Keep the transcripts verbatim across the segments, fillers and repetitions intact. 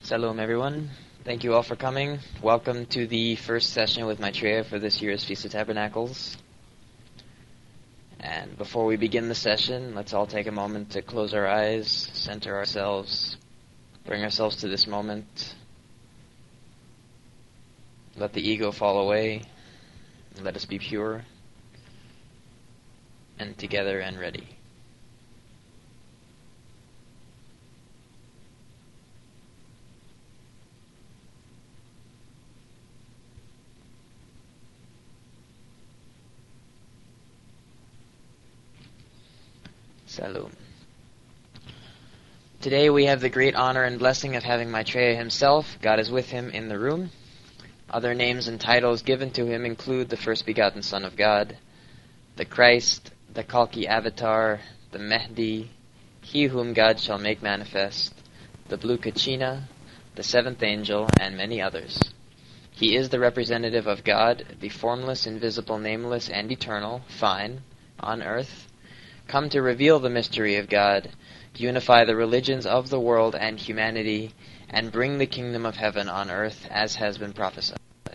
Shalom, everyone. Thank you all for coming. Welcome to the first session with Maitreya for this year's Feast of Tabernacles. And before we begin the session, let's all take a moment to close our eyes, center ourselves, bring ourselves to this moment. Let the ego fall away. Let us be pure and together and ready. Shalom. Today we have the great honor and blessing of having Maitreya himself. God is with him in the room. Other names and titles given to him include the first begotten Son of God, the Christ, the Kalki Avatar, the Mehdi, he whom God shall make manifest, the Blue Kachina, the seventh angel, and many others. He is the representative of God, the formless, invisible, nameless, and eternal, fine, on earth, come to reveal the mystery of God, unify the religions of the world and humanity, and bring the kingdom of heaven on earth as has been prophesied.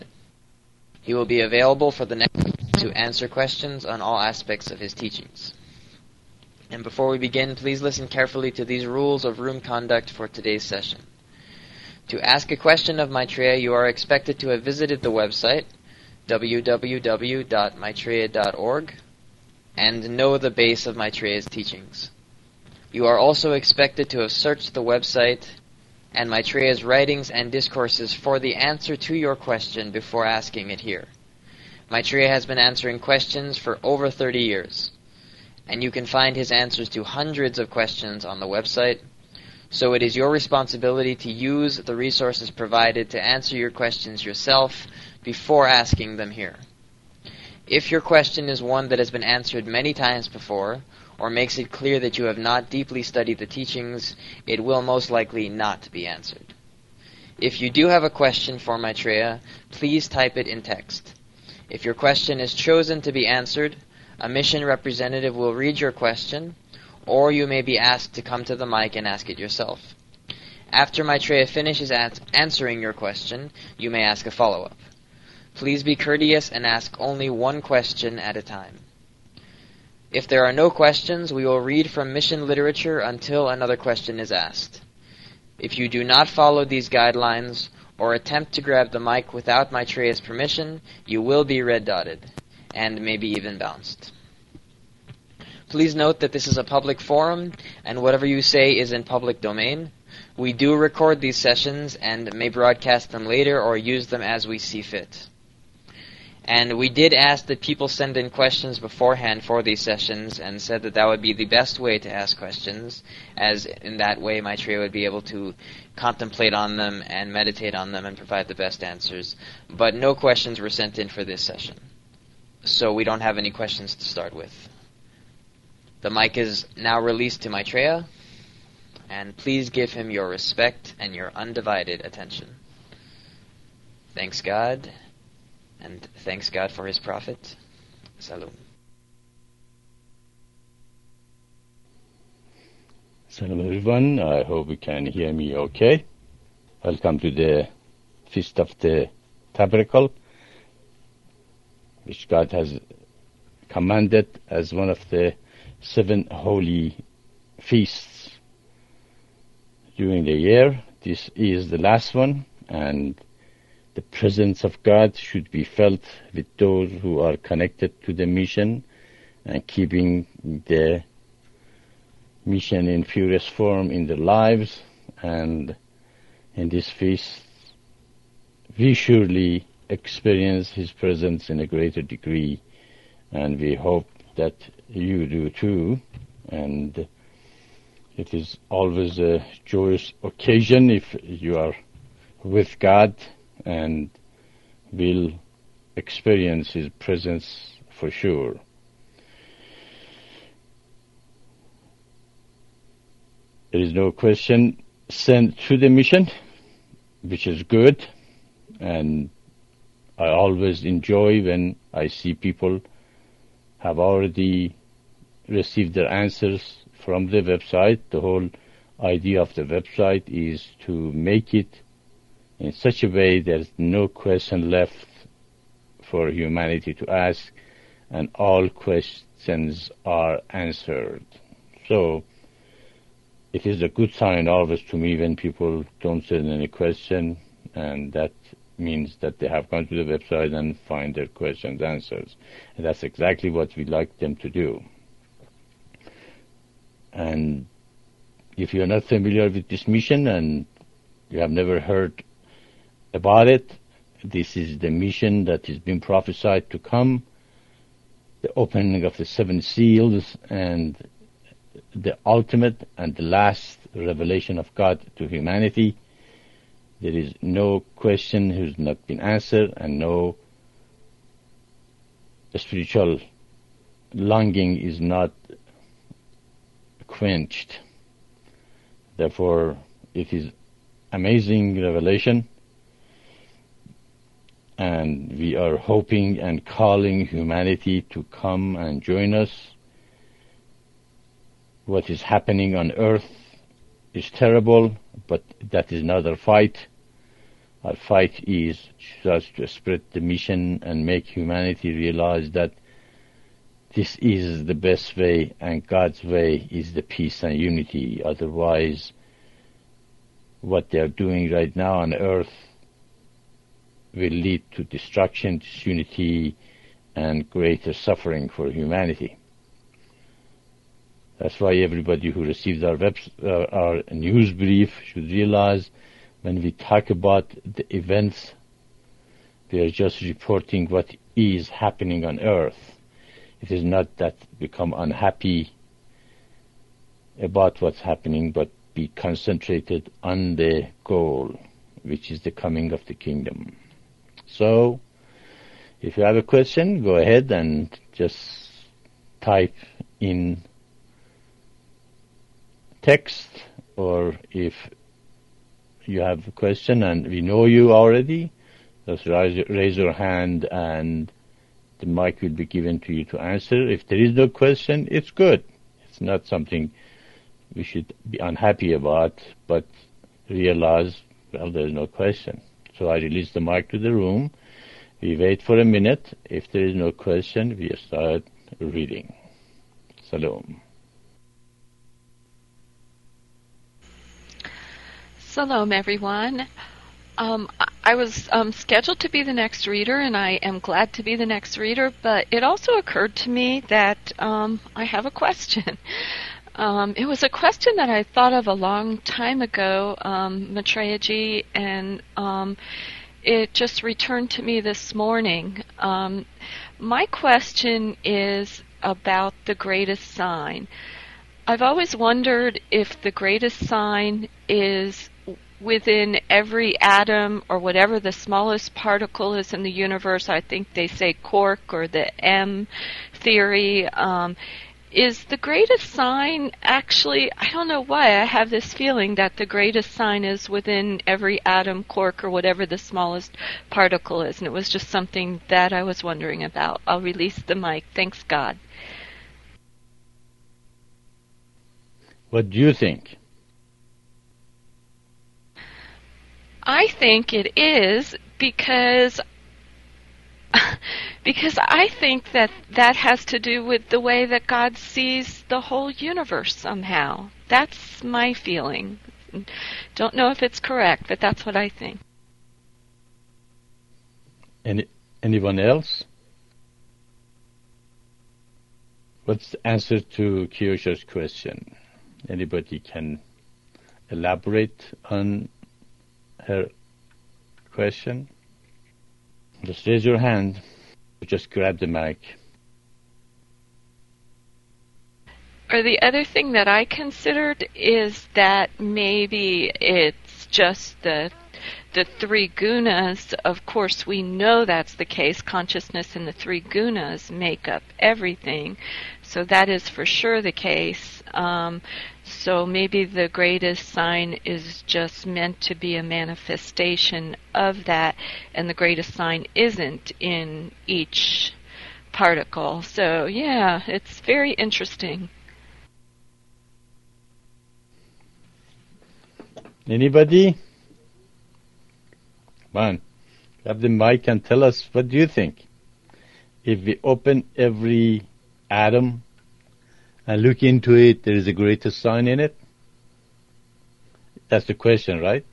He will be available for the next to answer questions on all aspects of his teachings. And before we begin, please listen carefully to these rules of room conduct for today's session. To ask a question of Maitreya, you are expected to have visited the website w w w dot maitreya dot org and know the base of Maitreya's teachings. You are also expected to have searched the website and Maitreya's writings and discourses for the answer to your question before asking it here. Maitreya has been answering questions for over thirty years, and you can find his answers to hundreds of questions on the website, so it is your responsibility to use the resources provided to answer your questions yourself before asking them here. If your question is one that has been answered many times before, or makes it clear that you have not deeply studied the teachings, it will most likely not be answered. If you do have a question for Maitreya, please type it in text. If your question is chosen to be answered, a mission representative will read your question, or you may be asked to come to the mic and ask it yourself. After Maitreya finishes ans- answering your question, you may ask a follow-up. Please be courteous and ask only one question at a time. If there are no questions, we will read from mission literature until another question is asked. If you do not follow these guidelines or attempt to grab the mic without Maitreya's permission, you will be red-dotted and maybe even bounced. Please note that this is a public forum and whatever you say is in public domain. We do record these sessions and may broadcast them later or use them as we see fit. And we did ask that people send in questions beforehand for these sessions and said that that would be the best way to ask questions, as in that way Maitreya would be able to contemplate on them and meditate on them and provide the best answers. But no questions were sent in for this session, so we don't have any questions to start with. The mic is now released to Maitreya, and please give him your respect and your undivided attention. Thanks God. And thanks God for his prophet. Shalom. Shalom everyone. I hope you can hear me okay. Welcome to the Feast of the Tabernacle, which God has commanded as one of the seven holy feasts during the year. This is the last one, and the presence of God should be felt with those who are connected to the mission and keeping the mission in purest form in their lives. And in this feast, we surely experience His presence in a greater degree, and we hope that you do too. And it is always a joyous occasion if you are with God and will experience His presence for sure. There is no question sent to the mission, which is good, and I always enjoy when I see people have already received their answers from the website. The whole idea of the website is to make it in such a way there's no question left for humanity to ask, and all questions are answered. So it is a good sign always to me when people don't send any question, and that means that they have gone to the website and find their questions answers. And that's exactly what we like them to do. And if you're not familiar with this mission and you have never heard about it, this is the mission that has been prophesied to come, the opening of the seven seals and the ultimate and the last revelation of God to humanity. There is no question who's not been answered, and no spiritual longing is not quenched. Therefore, it is amazing revelation, and we are hoping and calling humanity to come and join us. What is happening on earth is terrible, but that is not our fight. Our fight is just to spread the mission and make humanity realize that this is the best way, and God's way is the peace and unity. Otherwise, what they are doing right now on earth will lead to destruction, disunity, and greater suffering for humanity. That's why everybody who receives our web, uh, our news brief should realize when we talk about the events, we are just reporting what is happening on earth. It is not that become unhappy about what's happening, but be concentrated on the goal, which is the coming of the kingdom. So, if you have a question, go ahead and just type in text, or if you have a question and we know you already, just raise, raise your hand and the mic will be given to you to answer. If there is no question, it's good. It's not something we should be unhappy about, but realize, well, there's no question. So I release the mic to the room. We wait for a minute. If there is no question, we start reading. Salam. Shalom, everyone. Um, I was um, scheduled to be the next reader, and I am glad to be the next reader, but it also occurred to me that um, I have a question. Um, it was a question that I thought of a long time ago, um, Maitreya-ji, and um, it just returned to me this morning. Um, my question is about the greatest sign. I've always wondered if the greatest sign is within every atom or whatever the smallest particle is in the universe. I think they say quark or the M theory. Um, is the greatest sign actually, I don't know why, I have this feeling that the greatest sign is within every atom, quark, or whatever the smallest particle is. And it was just something that I was wondering about. I'll release the mic. Thanks, God. What do you think? I think it is because because I think that that has to do with the way that God sees the whole universe somehow. That's my feeling. Don't know if it's correct, but that's what I think. Any, anyone else? What's the answer to Kyosha's question? Anybody can elaborate on her question? Just raise your hand. Just grab the mic. Or the other thing that I considered is that maybe it's just the the three gunas. Of course, we know that's the case. Consciousness and the three gunas make up everything. So that is for sure the case. Um, so maybe the greatest sign is just meant to be a manifestation of that, and the greatest sign isn't in each particle. So yeah, it's very interesting. Anybody? Come on, grab the mic and tell us, what do you think? If we open every atom and look into it, there is a greater sign in it? That's the question, right?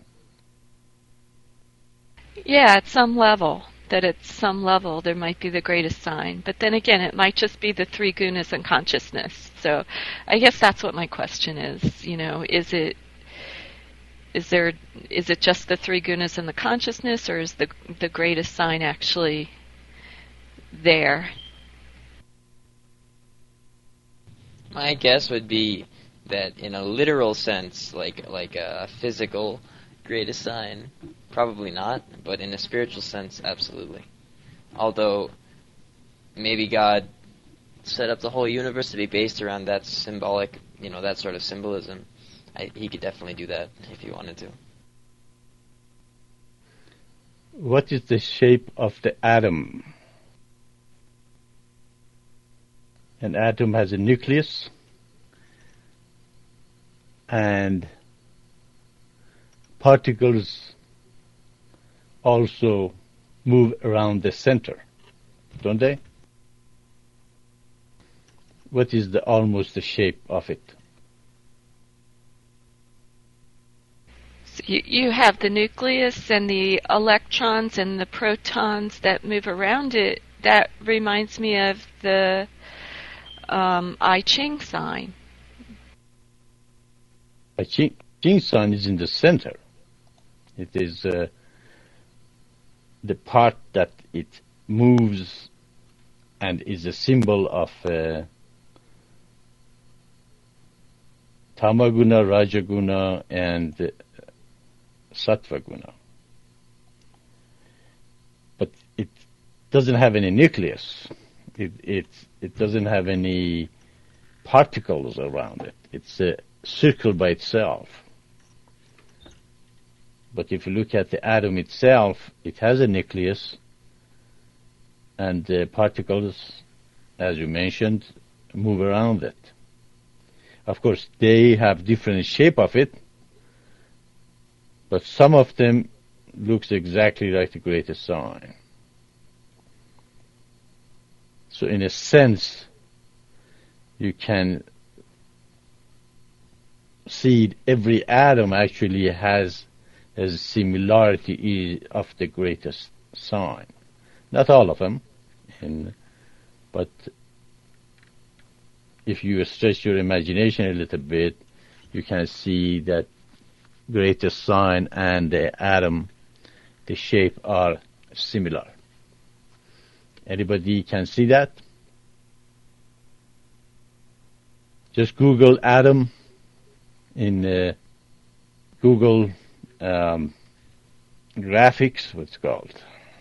Yeah, at some level, that at some level there might be the greatest sign. But then again, it might just be the three gunas and consciousness. So I guess that's what my question is. You know, is it is there is it just the three gunas and the consciousness, or is the the greatest sign actually there? My guess would be that in a literal sense, like like a physical greatest sign, probably not, but in a spiritual sense, absolutely. Although maybe God set up the whole universe to be based around that symbolic, you know, that sort of symbolism. I, he could definitely do that if he wanted to. What is the shape of the atom? An atom has a nucleus, and particles also move around the center, don't they? What is the almost the shape of it? So you, you have the nucleus and the electrons and the protons that move around it. That reminds me of the um, I Ching sign. I Ching, Ching sign is in the center. It is uh, the part that it moves and is a symbol of uh, Tamaguna, Rajaguna, and uh, Sattvaguna. But it doesn't have any nucleus. It, it, it doesn't have any particles around it. It's a circle by itself. But if you look at the atom itself, it has a nucleus, and the particles, as you mentioned, move around it. Of course, they have different shape of it, but some of them looks exactly like the greatest sign. So in a sense, you can see every atom actually has a similarity of the greatest sign. Not all of them, and, but if you stretch your imagination a little bit, you can see that greatest sign and the atom, the shape are similar. Anybody can see that? Just Google atom in uh, Google um, graphics, what's it called?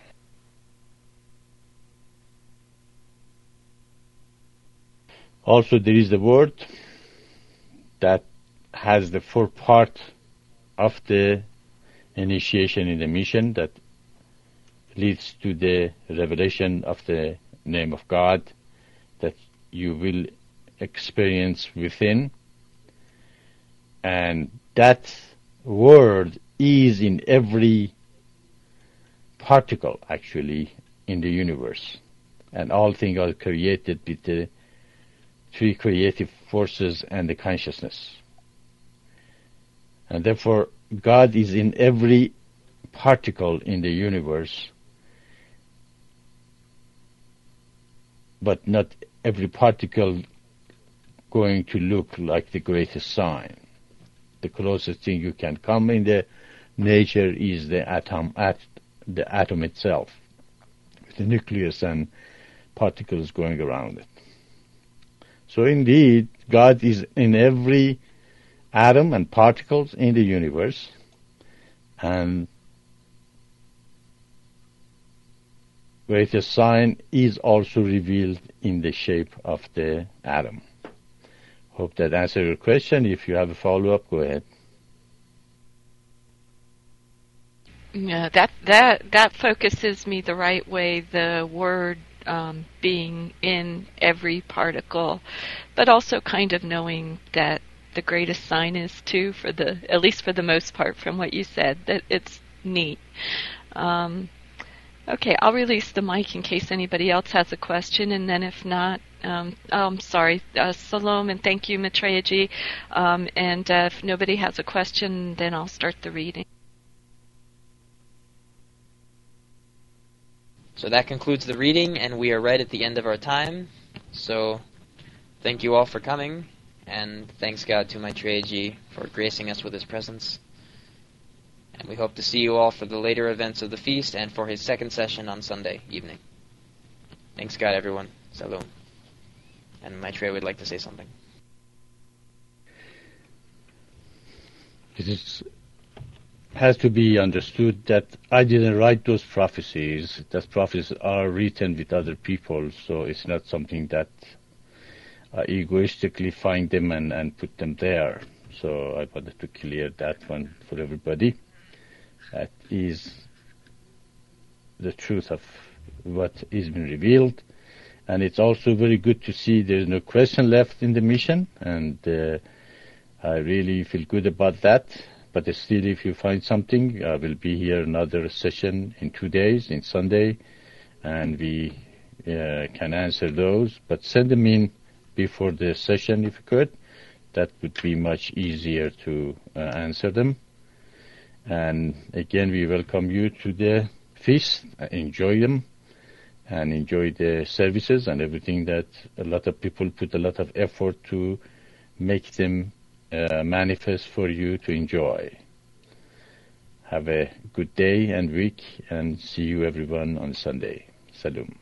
Also, there is the word that has the four part of the initiation in the mission that leads to the revelation of the name of God that you will experience within. And that word is in every particle, actually, in the universe. And all things are created with the three creative forces and the consciousness. And therefore, God is in every particle in the universe, but not every particle going to look like the greatest sign. The closest thing you can come in the nature is the atom, at the atom itself, with the nucleus and particles going around it. So indeed, God is in every atom and particles in the universe, and greatest sign is also revealed in the shape of the atom. Hope that answered your question. If you have a follow-up, go ahead. Yeah, that that that focuses me the right way. The word um, being in every particle, but also kind of knowing that the greatest sign is too, for the at least for the most part, from what you said, that it's neat. Um, okay, I'll release the mic in case anybody else has a question, and then if not, um, oh, I'm sorry, uh, Salom, and thank you, Maitreya-ji. Um, and uh, if nobody has a question, then I'll start the reading. So that concludes the reading, and we are right at the end of our time. So thank you all for coming, and thanks God to Maitreya-ji for gracing us with his presence. And we hope to see you all for the later events of the feast and for his second session on Sunday evening. Thanks God, everyone. Salom. And Maitreya would like to say something. It is, has to be understood that I didn't write those prophecies. Those prophecies are written with other people, so it's not something that I egoistically find them and, and put them there. So I wanted to clear that one for everybody. That is the truth of what is being revealed. And it's also very good to see there's no question left in the mission, and uh, I really feel good about that. But still, if you find something, I will be here another session in two days, in Sunday, and we uh, can answer those. But send them in before the session if you could. That would be much easier to uh, answer them. And again, we welcome you to the feast. Enjoy them and enjoy the services and everything that a lot of people put a lot of effort to make them uh, manifest for you to enjoy. Have a good day and week, and see you everyone on Sunday. Salom.